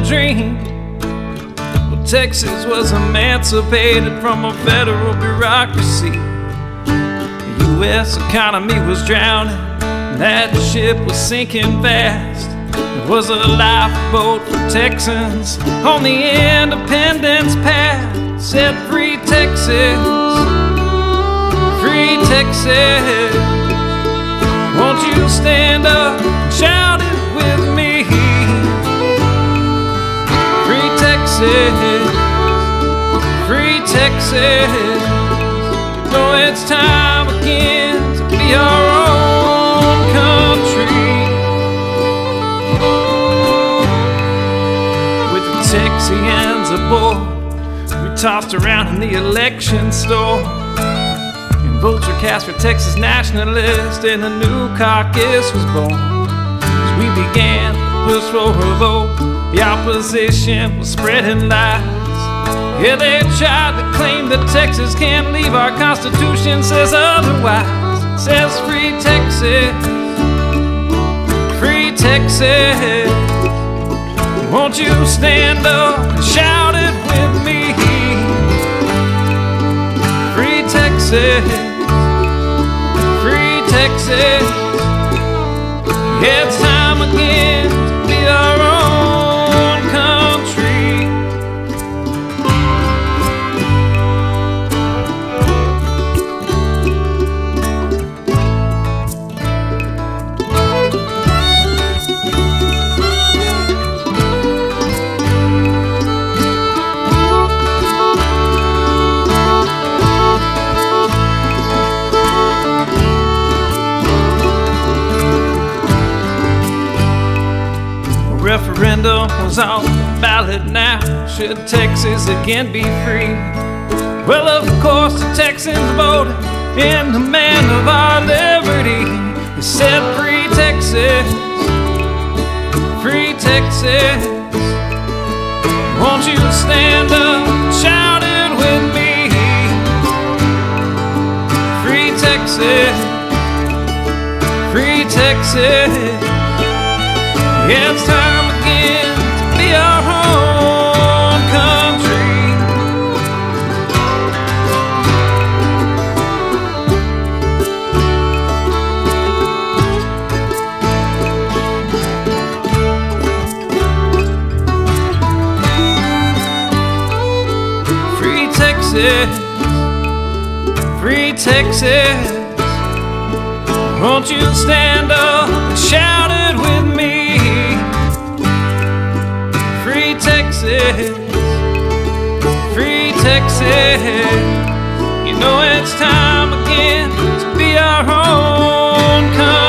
dream. Well, Texas was emancipated from a federal bureaucracy. The U.S. economy was drowning, and that ship was sinking fast. It was a lifeboat for Texans on the independence path. Said free Texas, free Texas. Won't you stand up and shout it with me? Free Texas, free Texas. You know it's time again to be our own country. With the Texians aboard, we tossed around in the election storm. Votes were cast for Texas nationalists, and a new caucus was born. As we began to push for a vote, the opposition was spreading lies. Yeah, they tried to claim that Texas can't leave. Our Constitution says otherwise. It says free Texas, free Texas. Won't you stand up and shout it with me? Free Texas, free Texas. Yeah, it's time again to be our own country. Referendum was on the ballot now. Should Texas again be free? Well, of course the Texans voted in the man of our liberty. They said free Texas, free Texas. Won't you stand up and shout it with me? Free Texas, free Texas. Yeah, it's time again to be our own country. Free Texas, free Texas. Won't you stand up and shout it with me? Free Texas, free Texas. You know it's time again to be our own country.